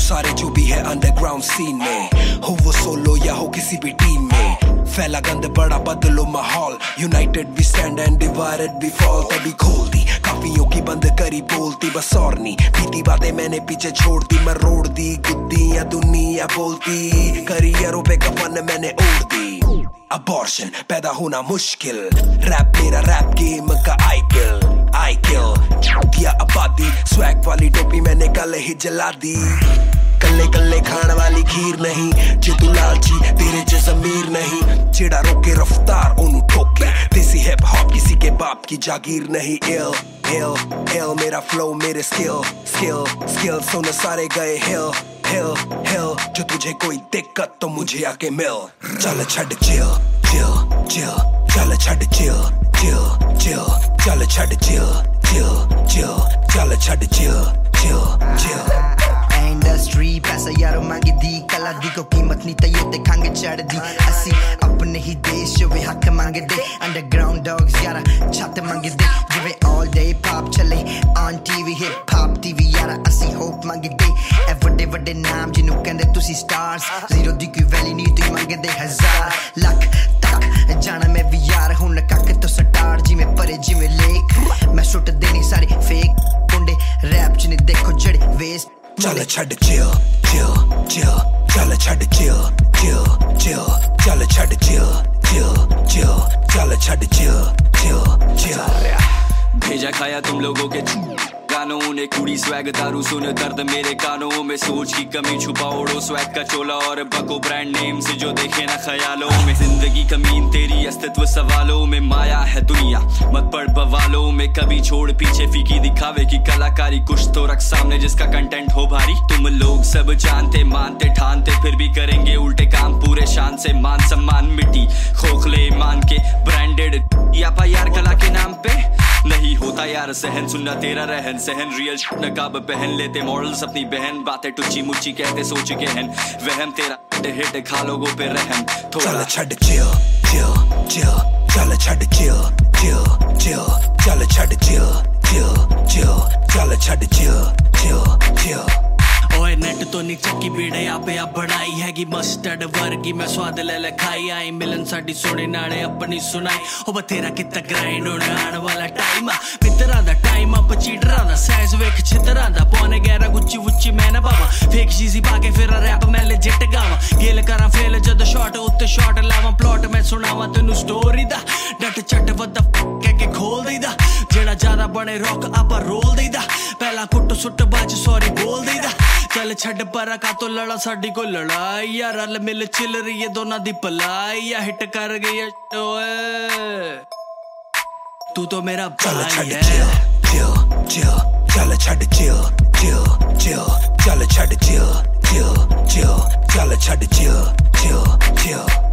सारे जो भी है अंडरग्राउंड सीन में, हो वो सोलो या हो किसी भी टीम में, फैला गंद बड़ा बदलो माहौल, यूनाइटेड भी स्टैंड एंड डिवाइडेड भी फॉल। तभी खोल दी काफियों की बंद करी बोलती, बस और नहीं बीती बातें मैंने पीछे छोड़ दी, मैं रोड दी गुद्दी या दुनिया बोलती, करियरों पे कफन मैंने ओढ़ दी। अबॉर्शन पैदा होना मुश्किल, रैप मेरा रैप गेम का आई किल दिया आबादी, स्वैग वाली टोपी मैंने कल ही जला दी। कल्ले कल्ले खाने वाली खीर नहीं, जे तू लालची तेरे च ज़मीर नहीं, चिड़ा रोके रफ्तार ओनू ठोके, देसी हिप हॉप किसी के बाप की जागीर नहीं। इल मेरा फ्लो मेरे स्किल सुन सारे गए हिल जो तुझे कोई दिक्कत तो मुझे आके मिल। चल छड़ चिल चल छड़ चिल चल छड़ चिल चल छड़ चिल। इंडस्ट्री पैसा यारों मांगी दी, कला दी को कीमत नहीं तयो देखांगे चढ़ दी, असी अपने ही देश वे हक मांगे दे, अंडरग्राउंड डॉग्स यारा छाते मांगे दे, जिवे ऑल डे पॉप चले on TV hip hop TV यारा असी होप मांगे दे, ए वड्डे वड्डे नाम जिन्हों कहंदे तुसी स्टार्स, जीरो दी कोई वैल्यू नहीं तुई मांगे दे हजार लख तक जाना मैं भी यार हुन कक तो स्टार जिवें परे जिवें लेक, मैं सुट देनी सारी फेक कुंडे रैप च नहीं देखो जड़े वेस्ट। चल छड़ चिल चल छड़ चिल चल छड़ चल छड़ भेजा खाया तुम लोगों के गानों ने, कुड़ी स्वैग दारू सुन दर्द मेरे कानों में, सोच की कमी छुपा ओढ़ो स्वैग का चोला और बको ब्रांड नेम से जो देखे ना ख्यालों में, जिंदगी कमीन तेरी अस्तित्व सवालों में, माया है दुनिया मत पड़ बवालों में, कभी छोड़ पीछे फीकी दिखावे की कलाकारी, कुछ तो रख सामने जिसका कंटेंट हो भारी। तुम लोग सब जानते मानते ठानते फिर भी करेंगे उल्टे काम पूरे शान से, मान सम्मान मिट्टी खोखले मान के ब्रांडेड या यार कला के नाम पे नहीं होता यार सहन, सुनना तेरा रहन सहन, रियल नकाब पहन लेते मॉडल्स अपनी बहन, बातें टुच्ची मुच्ची कहते सोच के हन, वहम तेरा हिट खा लोगों पे रहम थोड़ा। चल छड़ चिल चल छड़ चिल चल छड़ चल छड़। ओए नेट तो नहीं चक्की पीड़े आपे आप बढ़ाई हैगी मस्टर्ड वर्गी, मैं स्वाद ले खाई आई मिलन साडी सोने नाले अपनी सुनाई, ओ बतेरा कितना ग्राइंड होने आने वाला टाइम, मित्रा दा टाइम अप चीटरा दा साइज वेख छितरा दा, पौने 11 गुच्ची वुच्ची मैं ना पावा, फेक चीज़ी पाके फिर रैप मैं लेजिट गावा, गेल करा फेल जद शॉट उत्ते शॉट लावा, प्लॉट मैं सुनावा तेनू स्टोरी दा, डट चट वद कह के खोल देदा, जेड़ा ज्यादा बने रॉक आपा रोल देदा, पहला कुट सुट बाज सॉरी बोल देदा, चल छड़ परा का तो लड़ा साडी को लड़ाई, या रल मिल चिल रही है दोनों दी पलाई, या हिट कर गई है तू तो मेरा भाई है। चल छड़ चल छड़ चल छड़